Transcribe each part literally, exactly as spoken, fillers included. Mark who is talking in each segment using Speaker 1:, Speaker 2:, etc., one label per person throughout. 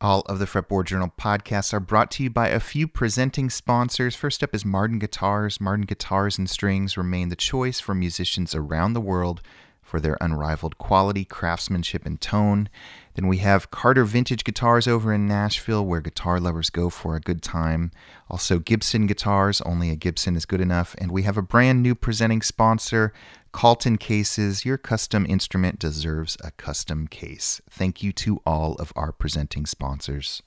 Speaker 1: All of the Fretboard Journal podcasts are brought to you by a few presenting sponsors. First up is Martin Guitars. Martin Guitars and Strings remain the choice for musicians around the world for their unrivaled quality, craftsmanship, and tone. Then we have Carter Vintage Guitars over in Nashville, where guitar lovers go for a good time. Also Gibson Guitars, only a Gibson is good enough. And we have a brand new presenting sponsor, Calton Cases. Your custom instrument deserves a custom case. Thank you to all of our presenting sponsors.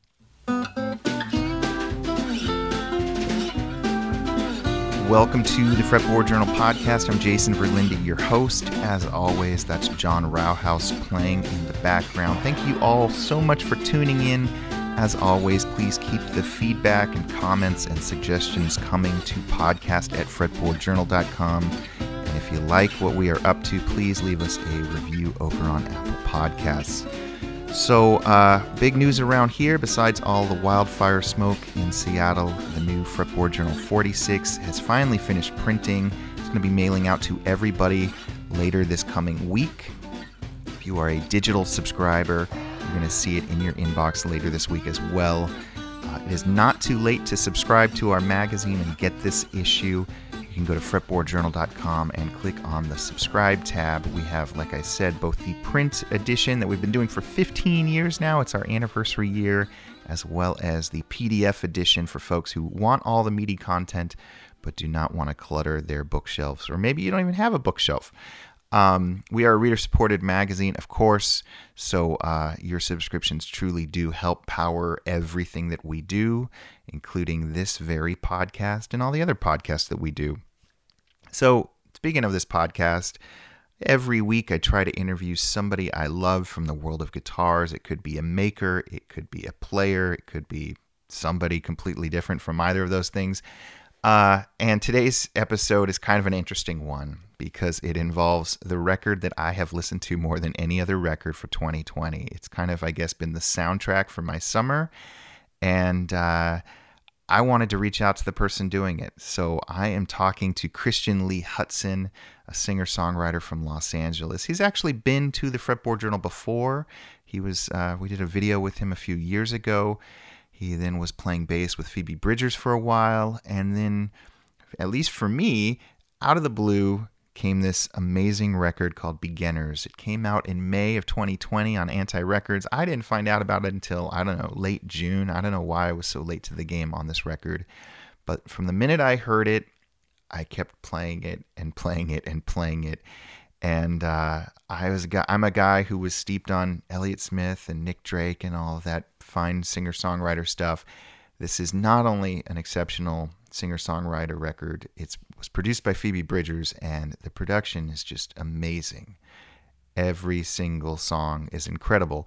Speaker 1: Welcome to the Fretboard Journal podcast. I'm Jason Verlinde, your host. As always, that's John Rauhaus playing in the background. Thank you all so much for tuning in. As always, please keep the feedback and comments and suggestions coming to podcast at fretboard journal dot com. And if you like what we are up to, please leave us a review over on Apple Podcasts. So, uh, big news around here, besides all the wildfire smoke in Seattle, the new Fretboard Journal forty-six has finally finished printing. It's going to be mailing out to everybody later this coming week. If you are a digital subscriber, you're going to see it in your inbox later this week as well. Uh, it is not too late to subscribe to our magazine and get this issue. You can go to fretboard journal dot com and click on the subscribe tab. We have, like I said, both the print edition that we've been doing for fifteen years now. It's our anniversary year, as well as the P D F edition for folks who want all the meaty content but do not want to clutter their bookshelves. Or maybe you don't even have a bookshelf. Um, we are a reader-supported magazine, of course, so uh, your subscriptions truly do help power everything that we do, including this very podcast and all the other podcasts that we do. So, speaking of this podcast, every week I try to interview somebody I love from the world of guitars. It could be a maker, it could be a player, it could be somebody completely different from either of those things. Uh, and today's episode is kind of an interesting one because it involves the record that I have listened to more than any other record for twenty twenty. It's kind of, I guess, been the soundtrack for my summer, and uh, I wanted to reach out to the person doing it. So I am talking to Christian Lee Hutson, a singer-songwriter from Los Angeles. He's actually been to the Fretboard Journal before. He was, uh, we did a video with him a few years ago. He then was playing bass with Phoebe Bridgers for a while, and then, at least for me, out of the blue came this amazing record called Beginners. It came out in May of twenty twenty on Anti Records. I didn't find out about it until, I don't know, late June. I don't know why I was so late to the game on this record, but from the minute I heard it, I kept playing it and playing it and playing it. And uh, I was a guy, I'm a guy who was steeped on Elliott Smith and Nick Drake and all of that fine singer-songwriter stuff. This is not only an exceptional singer-songwriter record, it was produced by Phoebe Bridgers, and the production is just amazing. Every single song is incredible.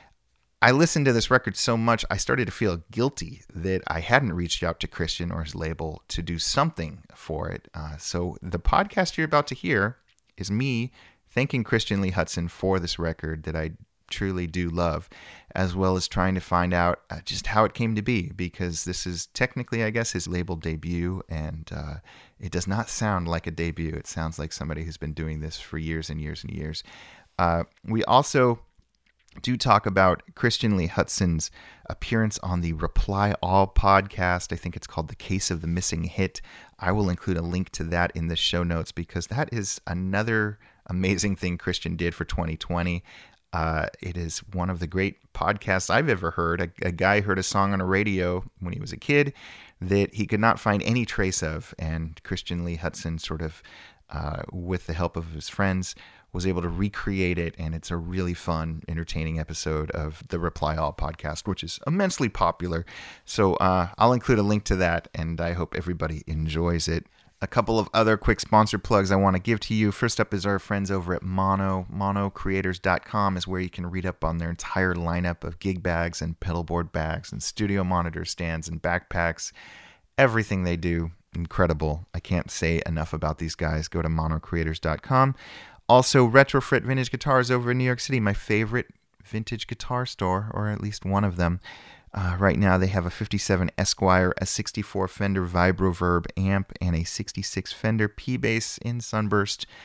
Speaker 1: I listened to this record so much, I started to feel guilty that I hadn't reached out to Christian or his label to do something for it. Uh, so the podcast you're about to hear is me thanking Christian Lee Hutson for this record that I truly do love, as well as trying to find out uh, just how it came to be, because this is technically, I guess, his label debut, and uh, it does not sound like a debut. It sounds like somebody who's been doing this for years and years and years. Uh, we also do talk about Christian Lee Hutson's appearance on the Reply All podcast. I think it's called The Case of the Missing Hit. I will include a link to that in the show notes because that is another amazing thing Christian did for twenty twenty. Uh, it is one of the great podcasts I've ever heard. A, a guy heard a song on a radio when he was a kid that he could not find any trace of, and Christian Lee Hutson sort of, uh, with the help of his friends, was able to recreate it, and it's a really fun, entertaining episode of the Reply All podcast, which is immensely popular. So uh, I'll include a link to that, and I hope everybody enjoys it. A couple of other quick sponsor plugs I want to give to you. First up is our friends over at Mono. mono creators dot com is where you can read up on their entire lineup of gig bags and pedalboard bags and studio monitor stands and backpacks. Everything they do, incredible. I can't say enough about these guys. Go to mono creators dot com. Also, Retrofit Vintage Guitars over in New York City, my favorite vintage guitar store, or at least one of them. Uh, right now, they have a fifty-seven Esquire, a sixty-four Fender Vibroverb amp, and a sixty-six Fender P-Bass in Sunburst.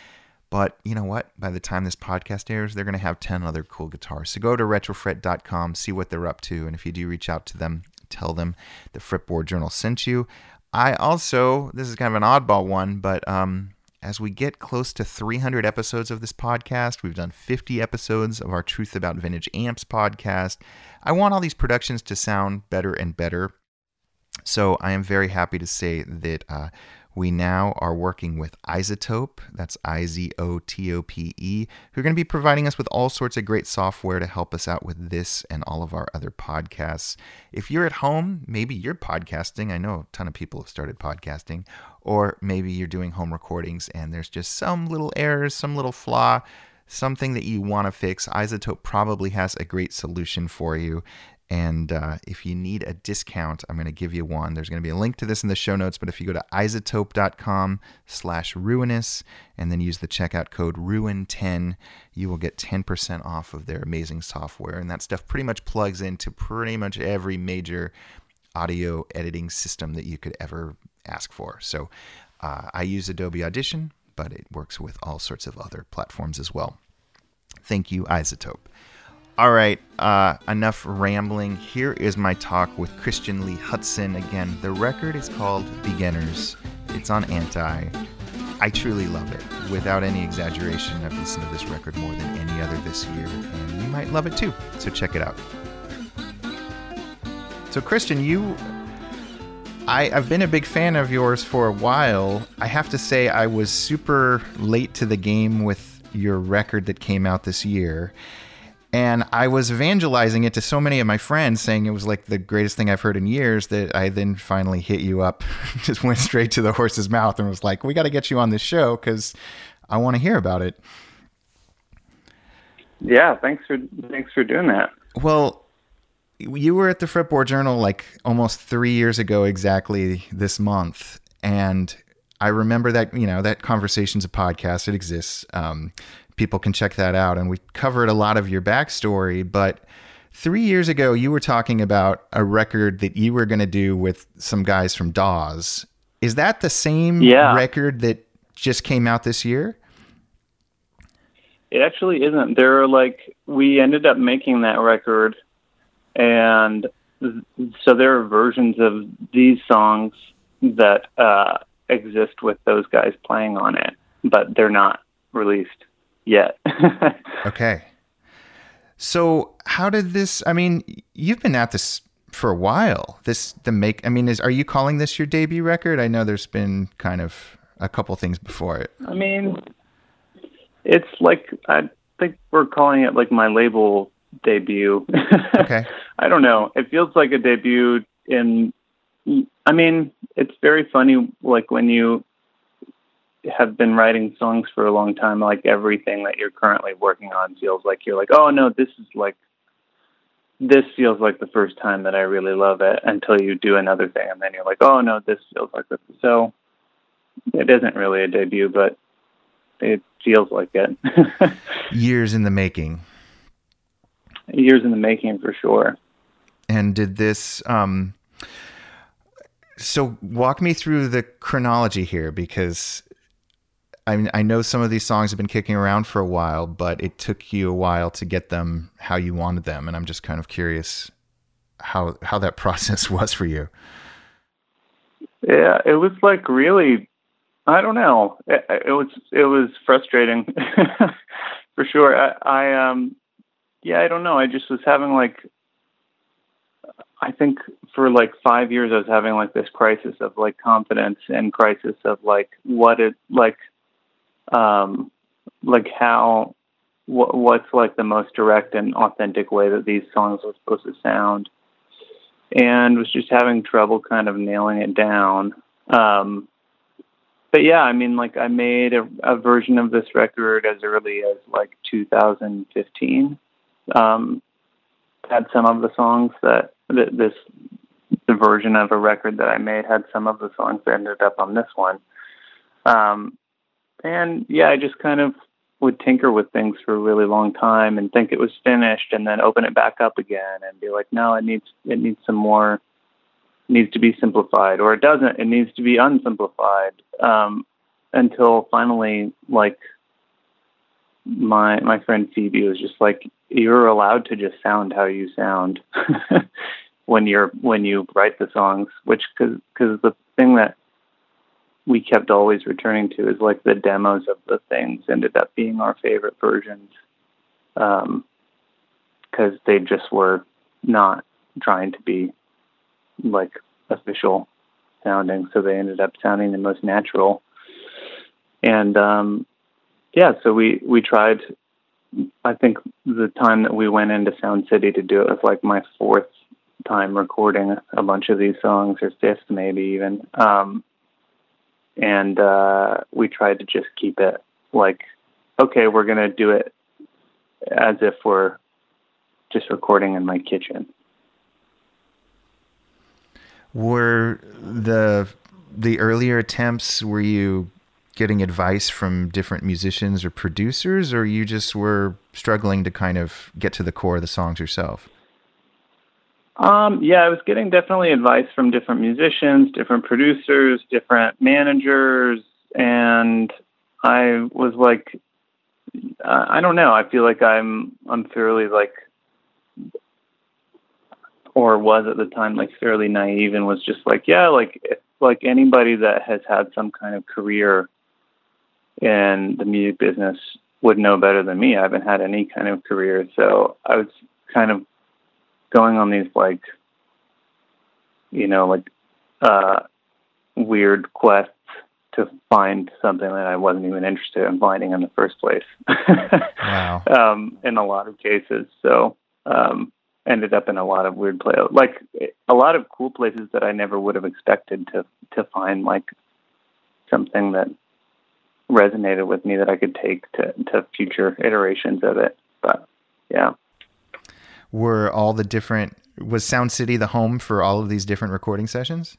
Speaker 1: But you know what? By the time this podcast airs, they're going to have ten other cool guitars. So go to retrofret dot com, see what they're up to. And if you do reach out to them, tell them the Fretboard Journal sent you. I also, this is kind of an oddball one, but um, as we get close to three hundred episodes of this podcast, we've done fifty episodes of our Truth About Vintage Amps podcast. I want all these productions to sound better and better. So I am very happy to say that uh, we now are working with iZotope, that's I Z O T O P E, who are going to be providing us with all sorts of great software to help us out with this and all of our other podcasts. If you're at home, maybe you're podcasting. I know a ton of people have started podcasting. Or maybe you're doing home recordings and there's just some little errors, some little flaw, something that you want to fix. iZotope probably has a great solution for you. And uh, if you need a discount, I'm going to give you one. There's going to be a link to this in the show notes, but if you go to izotope dot com slash ruinous and then use the checkout code ruin ten, you will get ten percent off of their amazing software. And that stuff pretty much plugs into pretty much every major audio editing system that you could ever ask for. So uh, I use Adobe Audition, but it works with all sorts of other platforms as well. Thank you, iZotope. All right, uh, enough rambling. Here is my talk with Christian Lee Hutson. Again, the record is called Beginners. It's on Anti. I truly love it. Without any exaggeration, I've listened to this record more than any other this year, and you might love it too. So check it out. So Christian, you, I, I've been a big fan of yours for a while. I have to say I was super late to the game with your record that came out this year. And I was evangelizing it to so many of my friends, saying it was like the greatest thing I've heard in years, that I then finally hit you up, just went straight to the horse's mouth and was like, we got to get you on this show because I want to hear about it.
Speaker 2: Yeah, thanks for thanks for doing that.
Speaker 1: Well, you were at the Fretboard Journal like almost three years ago exactly this month. And I remember that, you know, that conversation's a podcast. It exists. Um, people can check that out. And we covered a lot of your backstory. But three years ago, you were talking about a record that you were going to do with some guys from Dawes. Is that the same
Speaker 2: yeah.
Speaker 1: record that just came out this year?
Speaker 2: It actually isn't. There are like, we ended up making that record. And so there are versions of these songs that uh, exist with those guys playing on it, but they're not released yet.
Speaker 1: Okay. So how did this, I mean, you've been at this for a while. This, the make, I mean, is, are you calling this your debut record? I know there's been kind of a couple things before it.
Speaker 2: I mean, it's like, I think we're calling it like my label debut.
Speaker 1: Okay.
Speaker 2: I don't know. It feels like a debut in, I mean, it's very funny, like when you have been writing songs for a long time, like everything that you're currently working on feels like you're like, oh no, this is like, this feels like the first time that I really love it, until you do another thing. And then you're like, oh no, this feels like this. So it isn't really a debut, but it feels like it.
Speaker 1: Years in the making.
Speaker 2: Years in the making for sure.
Speaker 1: And did this, um, so walk me through the chronology here, because I I know some of these songs have been kicking around for a while, but it took you a while to get them how you wanted them. And I'm just kind of curious how, how that process was for you.
Speaker 2: Yeah, it was like really, I don't know. It, it was, it was frustrating for sure. I, I, um, yeah, I don't know. I just was having like, I think for like five years, I was having like this crisis of like confidence and crisis of like what it like, um, like how, wh- what's like the most direct and authentic way that these songs were supposed to sound, and was just having trouble kind of nailing it down. Um, but yeah, I mean, like I made a, a version of this record as early as like two thousand fifteen. Um, had some of the songs that th- this, the version of a record that I made had some of the songs that ended up on this one. Um, and yeah, I just kind of would tinker with things for a really long time and think it was finished, and then open it back up again and be like, no, it needs, it needs some more, needs to be simplified, or it doesn't, it needs to be unsimplified. Um, until finally, like my my friend Phoebe was just like, you're allowed to just sound how you sound when you're when you write the songs, which because because the thing that we kept always returning to is like the demos of the things ended up being our favorite versions, um because they just were not trying to be like official sounding, so they ended up sounding the most natural. And um yeah, so we we tried. I think the time that we went into Sound City to do it was like my fourth time recording a bunch of these songs, or fifth maybe even. Um, and uh, we tried to just keep it like, okay, we're going to do it as if we're just recording in my kitchen.
Speaker 1: Were the the earlier attempts, were you getting advice from different musicians or producers, or you just were struggling to kind of get to the core of the songs yourself?
Speaker 2: Um, yeah, I was getting definitely advice from different musicians, different producers, different managers, and I was like, uh, I don't know. I feel like I'm I'm fairly like, or was at the time like fairly naive, and was just like, yeah, like like anybody that has had some kind of career in the music business would know better than me. I haven't had any kind of career, so I was kind of going on these like, you know, like uh, weird quests to find something that I wasn't even interested in finding in the first place.
Speaker 1: Wow.
Speaker 2: um, in a lot of cases, so um, ended up in a lot of weird play, like a lot of cool places that I never would have expected to to find like something that resonated with me that I could take to, to future iterations of it. But yeah.
Speaker 1: Were all the different, was Sound City the home for all of these different recording sessions?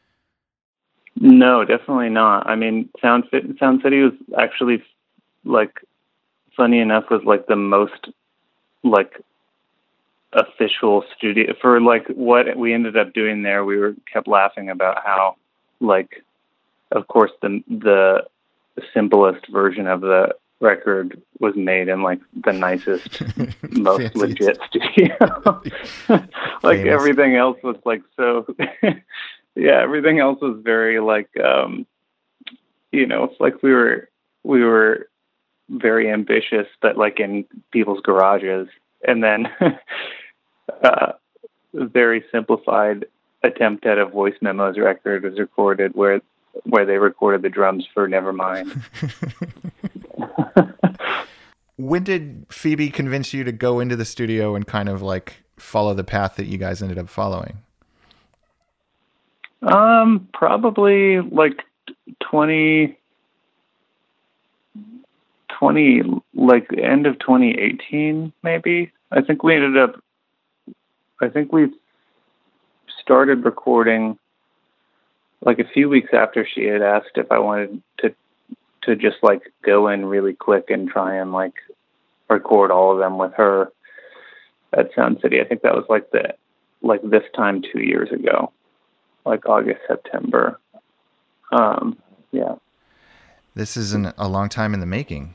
Speaker 2: No, definitely not. I mean, Sound Sound City was actually like, funny enough, was like the most like official studio for like what we ended up doing there. We were kept laughing about how like, of course, the the simplest version of the record was made in like the nicest, most legit studio. Like
Speaker 1: Famous.
Speaker 2: Everything else was like so. Yeah, everything else was very like, um, you know, it's like we were we were very ambitious, but like in people's garages, and then uh, a very simplified attempt at a voice memos record was recorded where. where they recorded the drums for Nevermind.
Speaker 1: When did Phoebe convince you to go into the studio and kind of like follow the path that you guys ended up following?
Speaker 2: Um, probably like twenty, twenty, like end of twenty eighteen, maybe. I think we ended up, I think we started recording like a few weeks after she had asked if I wanted to to just like go in really quick and try and like record all of them with her at Sound City. I think that was like the like this time two years ago, like August, September. Um, yeah.
Speaker 1: This is an, a long time in the making.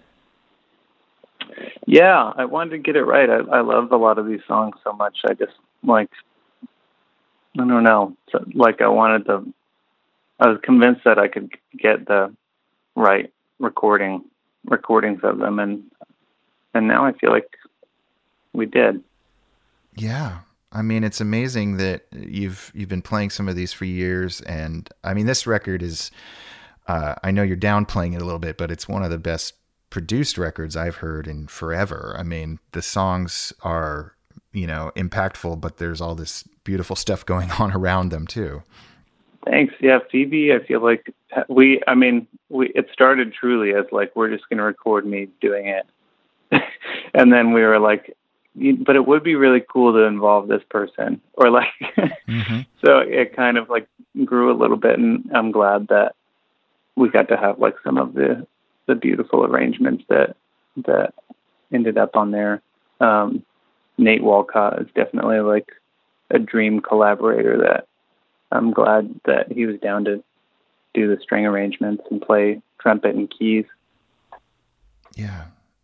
Speaker 2: Yeah, I wanted to get it right. I, I love a lot of these songs so much. I just like, I don't know. So, like I wanted to, I was convinced that I could get the right recording, recordings of them. And, and now I feel like we did.
Speaker 1: Yeah. I mean, it's amazing that you've, you've been playing some of these for years. And I mean, this record is, uh, I know you're downplaying it a little bit, but it's one of the best produced records I've heard in forever. I mean, the songs are, you know, impactful, but there's all this beautiful stuff going on around them too. Thanks.
Speaker 2: Yeah. Phoebe, I feel like we, I mean, we, it started truly as like, we're just going to record me doing it. And then we were like, but it would be really cool to involve this person, or like, mm-hmm. So it kind of like grew a little bit, and I'm glad that we got to have like some of the, the beautiful arrangements that, that ended up on there. Um, Nate Walcott is definitely like a dream collaborator that I'm glad that he was down to do the string arrangements and play trumpet and keys.
Speaker 1: Yeah.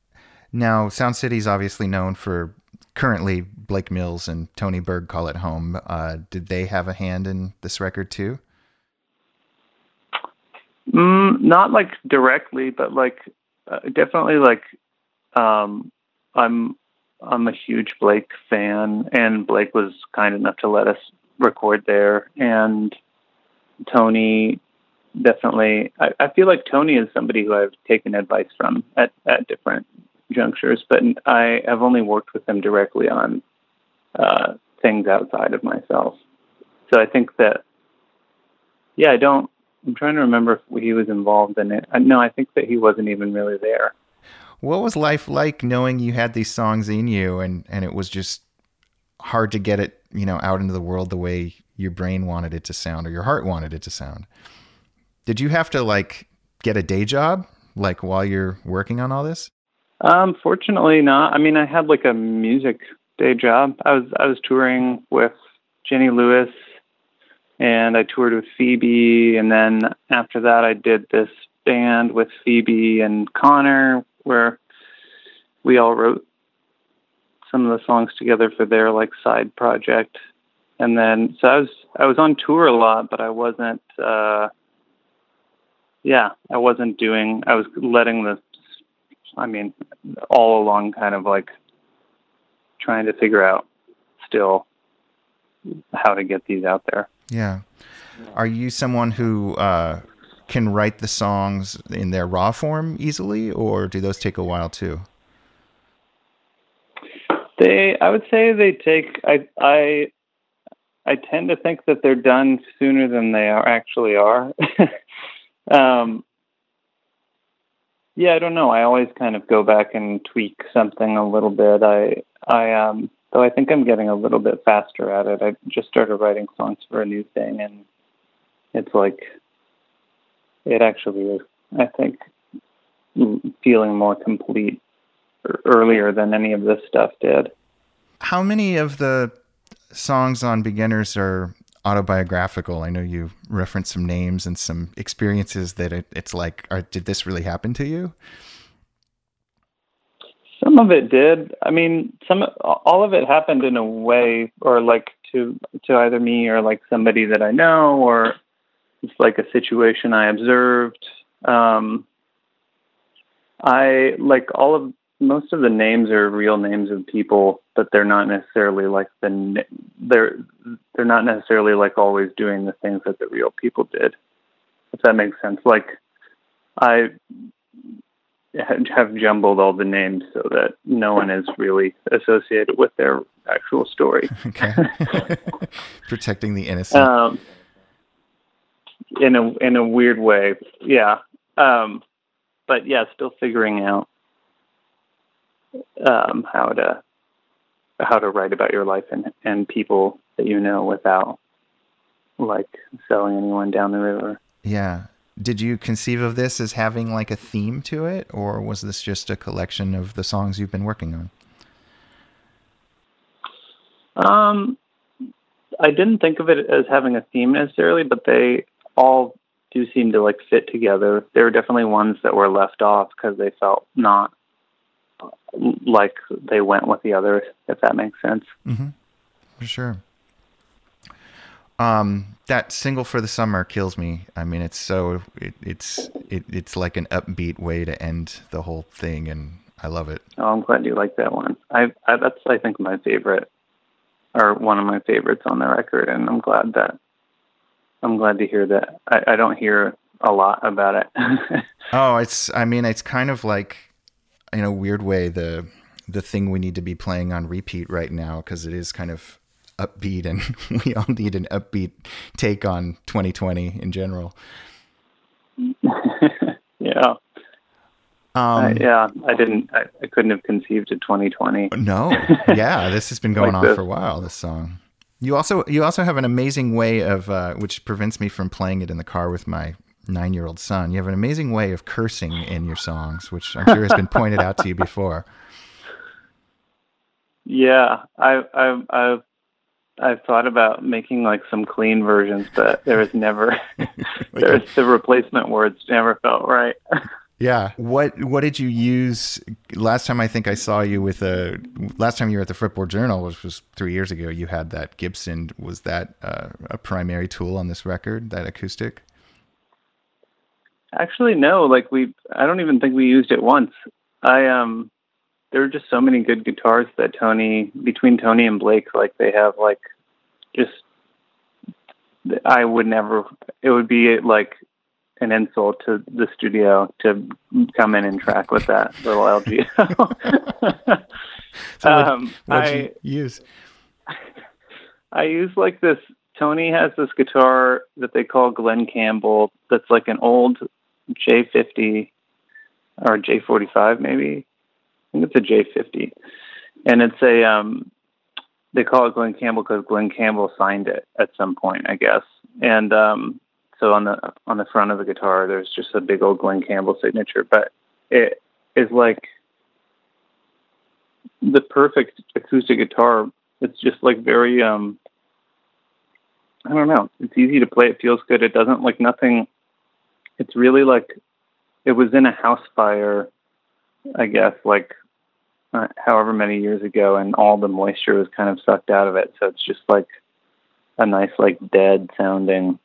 Speaker 1: Now, Sound City is obviously known for currently Blake Mills and Tony Berg Call It Home. Uh, did they have a hand in this record too?
Speaker 2: Mm, not like directly, but like uh, definitely like um, I'm I'm a huge Blake fan, and Blake was kind enough to let us record there. And Tony definitely, I, I feel like Tony is somebody who I've taken advice from at, at different junctures, but I have only worked with him directly on uh, things outside of myself. So I think that, yeah, I don't, I'm trying to remember if he was involved in it. I, no, I think that he wasn't even really there.
Speaker 1: What was life like knowing you had these songs in you and, and it was just hard to get it, you know, out into the world the way your brain wanted it to sound or your heart wanted it to sound? Did you have to like get a day job like while you're working on all this?
Speaker 2: Um, fortunately not. I mean, I had like a music day job. I was, I was touring with Jenny Lewis and I toured with Phoebe. And then after that, I did this band with Phoebe and Connor, where we all wrote some of the songs together for their like side project. And then, so I was, I was on tour a lot, but I wasn't, uh, yeah, I wasn't doing, I was letting the, I mean, all along kind of like trying to figure out still how to get these out there.
Speaker 1: Yeah. Are you someone who, uh, can write the songs in their raw form easily, or do those take a while too?
Speaker 2: They, I would say they take, I, I, I tend to think that they're done sooner than they are actually are. um, yeah, I don't know. I always kind of go back and tweak something a little bit. I, I, um, though I think I'm getting a little bit faster at it. I just started writing songs for a new thing, and it's like, it actually is, I think, feeling more complete earlier than any of this stuff did.
Speaker 1: How many of the songs on Beginners are autobiographical? I know you referenced some names and some experiences that it, it's like, are, did this really happen to you?
Speaker 2: Some of it did. I mean, some, all of it happened in a way, or like to, to either me or like somebody that I know, or it's like a situation I observed. Um, I like all of, most of the names are real names of people, but they're not necessarily like the, they're, they're not necessarily like always doing the things that the real people did, if that makes sense. Like I have jumbled all the names so that no one is really associated with their actual story.
Speaker 1: Okay. Protecting the innocent.
Speaker 2: Um, in a, in a weird way. Yeah. Um, but yeah, still figuring out, um, how to, how to write about your life and, and people that you know without like selling anyone down the river.
Speaker 1: Yeah. Did you conceive of this as having like a theme to it, or was this just a collection of the songs you've been working on?
Speaker 2: Um, I didn't think of it as having a theme necessarily, but they all do seem to like fit together. There were definitely ones that were left off because they felt not like they went with the others, if that makes sense.
Speaker 1: Mm-hmm. For sure. Um, that single For the Summer kills me. I mean, it's so, it, it's, it, it's like an upbeat way to end the whole thing. And I love it.
Speaker 2: Oh, I'm glad you like that one. I, I that's, I think my favorite, or one of my favorites on the record. And I'm glad that, I'm glad to hear that. I, I don't hear a lot about it.
Speaker 1: Oh, it's, I mean, it's kind of like, in a weird way, the, the thing we need to be playing on repeat right now, because it is kind of upbeat, and we all need an upbeat take on twenty twenty in general.
Speaker 2: Yeah.
Speaker 1: Um,
Speaker 2: uh, yeah, I didn't, I, I couldn't have conceived of twenty twenty.
Speaker 1: No. Yeah. This has been going like on this. for a while, this song. You also, you also have an amazing way of, uh, which prevents me from playing it in the car with my nine-year-old son. You have an amazing way of cursing in your songs, which I'm sure has been pointed out to you before.
Speaker 2: Yeah. I, I, I've, I've thought about making like some clean versions, but there was never, there's the replacement words never felt right.
Speaker 1: Yeah. What What did you use last time? I think I saw you with a. Last time you were at the Fretboard Journal, which was three years ago. You had that Gibson. Was that uh, a primary tool on this record? That acoustic?
Speaker 2: Actually, no. Like we, I don't even think we used it once. I um, there are just so many good guitars that Tony, between Tony and Blake, like they have like, just. I would never. It would be like an insult to the studio to come in and track with that little L G L.
Speaker 1: So what,
Speaker 2: um,
Speaker 1: what'd
Speaker 2: I,
Speaker 1: you use?
Speaker 2: I use like this, Tony has this guitar that they call Glen Campbell that's like an old J fifty or J forty-five maybe. I think it's a J fifty. And it's a, um, they call it Glen Campbell because Glen Campbell signed it at some point, I guess. And, um, so on the on the front of the guitar, there's just a big old Glen Campbell signature, but it is like the perfect acoustic guitar. It's just like very, um, I don't know. It's easy to play. It feels good. It doesn't like nothing. It's really like it was in a house fire, I guess, like uh, however many years ago, and all the moisture was kind of sucked out of it. So it's just like a nice, like dead sounding.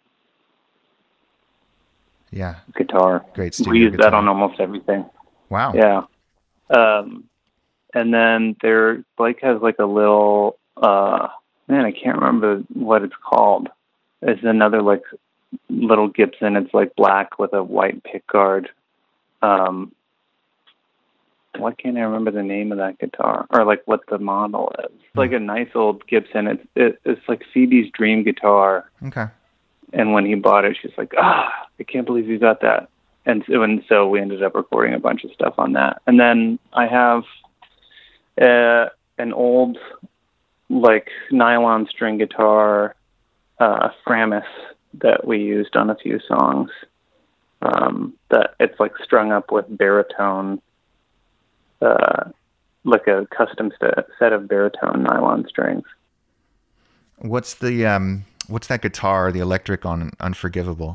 Speaker 1: Yeah.
Speaker 2: Guitar.
Speaker 1: Great studio
Speaker 2: We use
Speaker 1: guitar.
Speaker 2: that on almost everything.
Speaker 1: Wow.
Speaker 2: Yeah. Um, and then there, Blake has like a little, uh, man, I can't remember what it's called. It's another like little Gibson. It's like black with a white pick guard. Um, why can't I remember the name of that guitar or like what the model is? It's like a nice old Gibson. It's, it, it's like Phoebe's dream guitar.
Speaker 1: Okay.
Speaker 2: And when he bought it, she's like, ah, I can't believe you got that. And so, and so we ended up recording a bunch of stuff on that. And then I have uh, an old, like, nylon string guitar, uh, Framus, that we used on a few songs. Um, that it's, like, strung up with baritone, uh, like a custom st- set of baritone nylon strings.
Speaker 1: What's the... Um... What's that guitar, the electric on Unforgivable?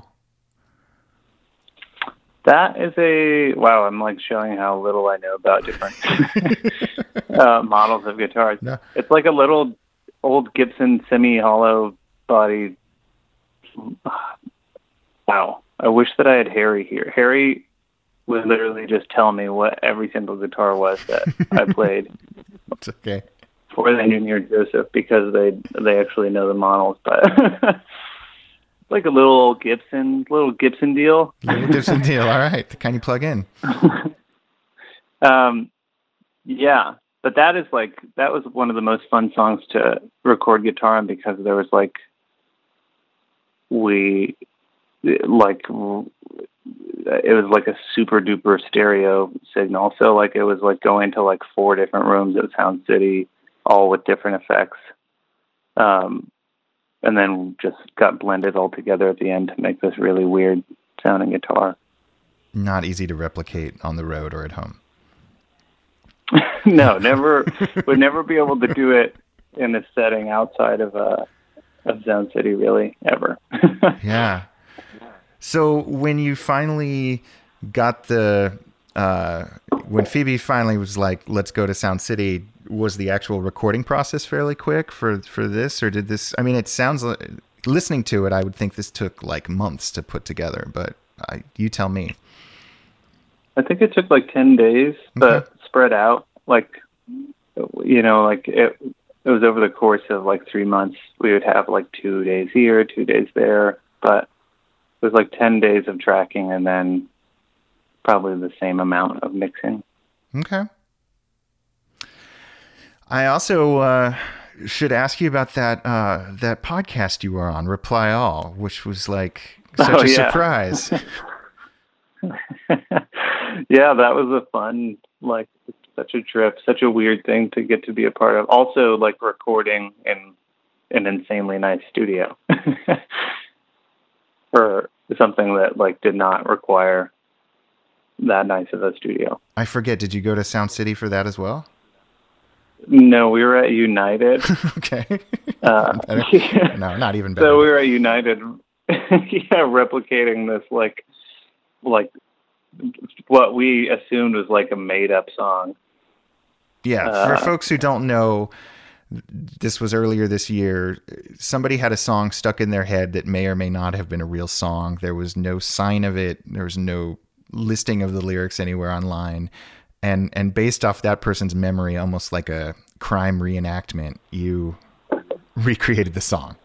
Speaker 2: That is a, wow, I'm like showing how little I know about different uh, models of guitars.
Speaker 1: No.
Speaker 2: It's like a little old Gibson semi-hollow body. Wow. I wish that I had Harry here. Harry would literally just tell me what every single guitar was that I played.
Speaker 1: It's okay.
Speaker 2: Or they knew near Joseph because they they actually know the models, but it's like a little Gibson, little Gibson deal.
Speaker 1: Little Gibson deal. All right, the kind you plug in.
Speaker 2: um, yeah, but that is like that was one of the most fun songs to record guitar on because there was like we like it was like a super duper stereo signal, so like it was like going to like four different rooms at Sound City, all with different effects, um, and then just got blended all together at the end to make this really weird sounding guitar.
Speaker 1: Not easy to replicate on the road or at home.
Speaker 2: No, never. Would never be able to do it in a setting outside of uh, of Sound City, really, ever.
Speaker 1: Yeah. So when you finally got the, uh, when Phoebe finally was like, let's go to Sound City, was the actual recording process fairly quick for, for this, or did this, I mean, it sounds like, listening to it, I would think this took like months to put together, but I, you tell me.
Speaker 2: I think it took like ten days, but okay. Spread out, like, you know, like it, it was over the course of like three months. We would have like two days here, two days there, but it was like ten days of tracking and then probably the same amount of mixing.
Speaker 1: Okay. I also uh, should ask you about that uh, that podcast you were on, Reply All, which was like such
Speaker 2: oh,
Speaker 1: a
Speaker 2: yeah.
Speaker 1: surprise.
Speaker 2: Yeah, that was a fun, like, such a trip, such a weird thing to get to be a part of. Also, like, recording in an insanely nice studio for something that, like, did not require that nice of a studio.
Speaker 1: I forget, did you go to Sound City for that as well?
Speaker 2: No, we were at United.
Speaker 1: Okay.
Speaker 2: Uh,
Speaker 1: yeah. No, not even better.
Speaker 2: So we were at United, yeah, replicating this, like, like, what we assumed was like a made up song.
Speaker 1: Yeah.
Speaker 2: Uh,
Speaker 1: for folks who don't know, this was earlier this year. Somebody had a song stuck in their head that may or may not have been a real song. There was no sign of it. There was no listing of the lyrics anywhere online. And, and based off that person's memory, almost like a crime reenactment, you recreated the song.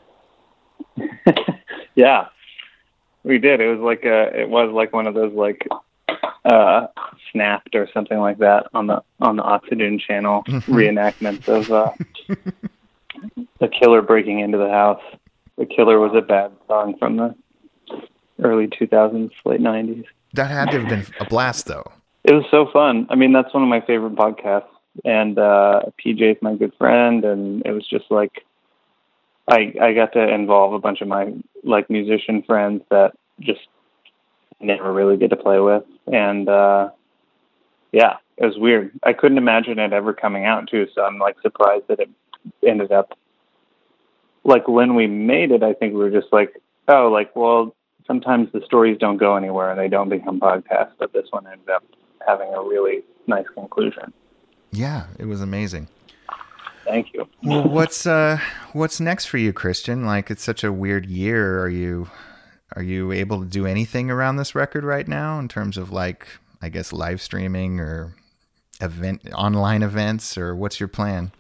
Speaker 2: Yeah, we did. It was like a, it was like one of those like, uh, Snapped or something like that on the on the Oxygen channel reenactments of uh, the killer breaking into the house. The Killer was a bad song from the early two thousands, late nineties.
Speaker 1: That had to have been a blast, though.
Speaker 2: It was so fun. I mean, that's one of my favorite podcasts, and uh, P J's my good friend, and it was just like I I got to involve a bunch of my like musician friends that just never really get to play with, and uh, yeah, it was weird. I couldn't imagine it ever coming out too, so I'm like surprised that it ended up. Like when we made it, I think we were just like, oh, like well, sometimes the stories don't go anywhere and they don't become podcasts, but this one ended up having a really nice conclusion.
Speaker 1: Yeah, it was amazing.
Speaker 2: Thank you.
Speaker 1: Well, what's uh, what's next for you, Christian? Like, it's such a weird year. Are you are you able to do anything around this record right now in terms of like, I guess, live streaming or event online events, or what's your plan?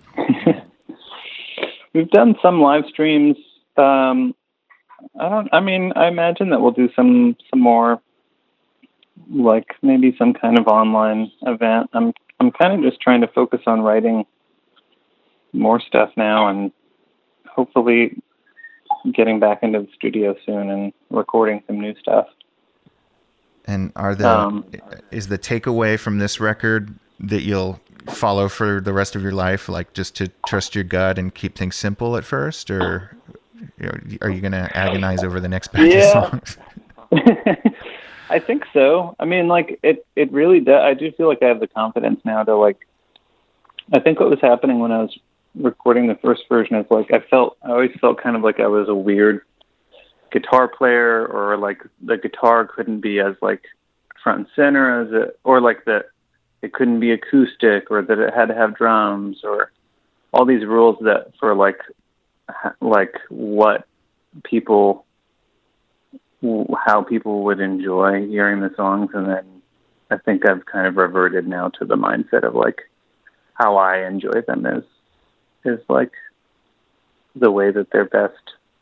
Speaker 2: We've done some live streams. Um, I don't. I mean, I imagine that we'll do some some more, like maybe some kind of online event. I'm I'm kind of just trying to focus on writing more stuff now, and hopefully getting back into the studio soon and recording some new stuff.
Speaker 1: And are the um, is the takeaway from this record that you'll follow for the rest of your life, like just to trust your gut and keep things simple at first, or are you going to agonize over the next batch
Speaker 2: yeah.
Speaker 1: of songs?
Speaker 2: I think so. I mean, like it, it really does. I do feel like I have the confidence now to like, I think what was happening when I was recording the first version is like, I felt, I always felt kind of like I was a weird guitar player, or like the guitar couldn't be as like front and center as it, or like that it couldn't be acoustic, or that it had to have drums, or all these rules that for like, like what people, how people would enjoy hearing the songs. And then I think I've kind of reverted now to the mindset of like how I enjoy them is, is like the way that they're best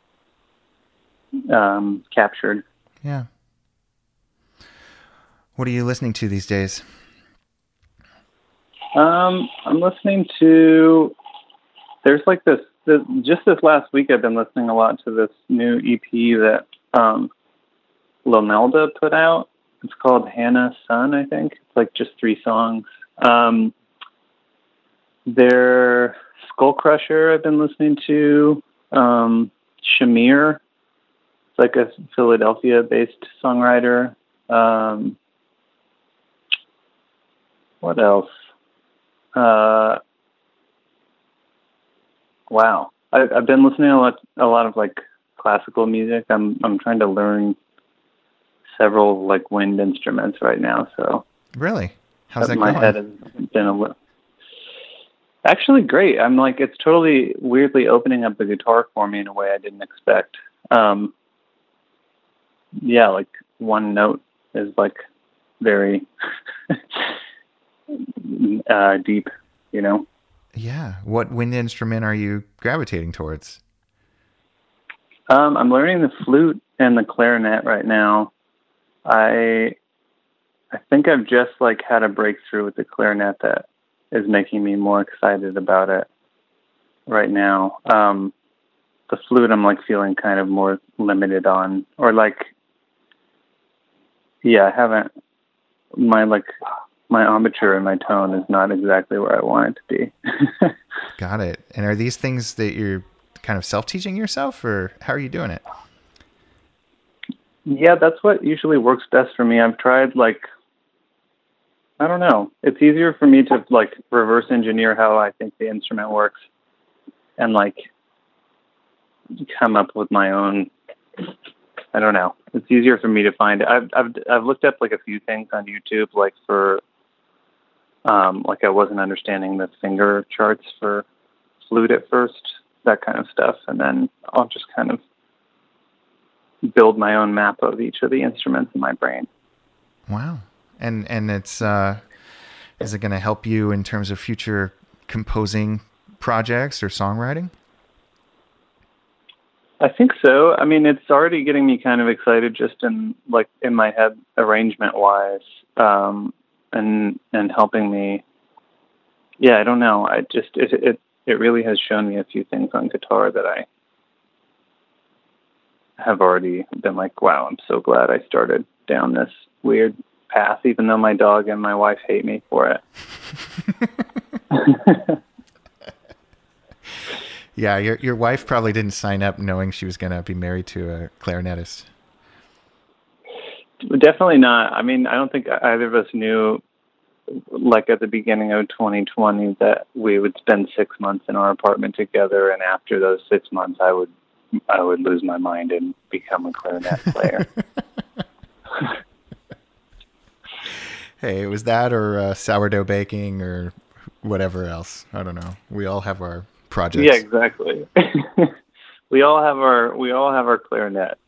Speaker 2: um, captured.
Speaker 1: Yeah. What are you listening to these days? Um,
Speaker 2: I'm listening to, there's like this, this, just this last week, I've been listening a lot to this new E P that, um, Lomelda put out. It's called Hannah Sun, I think. It's like just three songs. Um, their Skull Crusher I've been listening to. Um, Shamir, it's like a Philadelphia-based songwriter. Um, what else? Uh, wow, I, I've been listening to a lot, a lot of like classical music. I'm I'm trying to learn several like wind instruments right now. So
Speaker 1: really, how's that
Speaker 2: my
Speaker 1: going?
Speaker 2: head has been a little. Actually, great. I'm like, it's totally weirdly opening up the guitar for me in a way I didn't expect. Um, yeah, like one note is like very uh, deep, you know?
Speaker 1: Yeah. What wind instrument are you gravitating towards?
Speaker 2: Um, I'm learning the flute and the clarinet right now. I I think I've just like had a breakthrough with the clarinet that is making me more excited about it right now. Um, the flute I'm like feeling kind of more limited on, or like, yeah, I haven't, my like, my embouchure and my tone is not exactly where I want it to be.
Speaker 1: Got it. And are these things that you're kind of self-teaching yourself, or how are you doing it?
Speaker 2: Yeah, that's what usually works best for me. I've tried like, I don't know. It's easier for me to like reverse engineer how I think the instrument works and like come up with my own I don't know. It's easier for me to find. I've I've I've looked up like a few things on YouTube, like for um like I wasn't understanding the finger charts for flute at first, that kind of stuff, and then I'll just kind of build my own map of each of the instruments in my brain.
Speaker 1: Wow. And and it's uh is it going to help you in terms of future composing projects or songwriting?
Speaker 2: I think so. I mean, it's already getting me kind of excited just in like in my head arrangement wise, um, and, and helping me. Yeah, I don't know. I just, it, it, it really has shown me a few things on guitar that I have already been like, wow, I'm so glad I started down this weird path, even though my dog and my wife hate me for it.
Speaker 1: Yeah, your your wife probably didn't sign up knowing she was going to be married to a clarinetist.
Speaker 2: Definitely not. I mean, I don't think either of us knew, like at the beginning of twenty twenty, that we would spend six months in our apartment together, and after those six months, I would I would lose my mind and become a clarinet player.
Speaker 1: Hey, it was that or uh, sourdough baking or whatever else. I don't know. We all have our projects.
Speaker 2: Yeah, exactly. we all have our we all have our clarinet.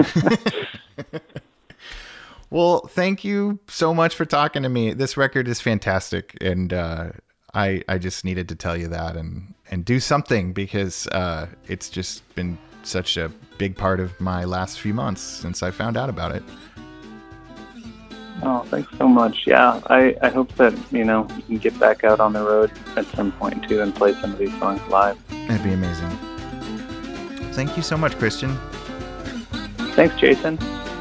Speaker 1: Well, thank you so much for talking to me. This record is fantastic, and uh, I I just needed to tell you that and and do something because uh, it's just been such a big part of my last few months since I found out about it.
Speaker 2: Oh, thanks so much. Yeah, I, I hope that, you know, you can get back out on the road at some point, too, and play some of these songs live.
Speaker 1: That'd be amazing. Thank you so much, Christian.
Speaker 2: Thanks, Jason.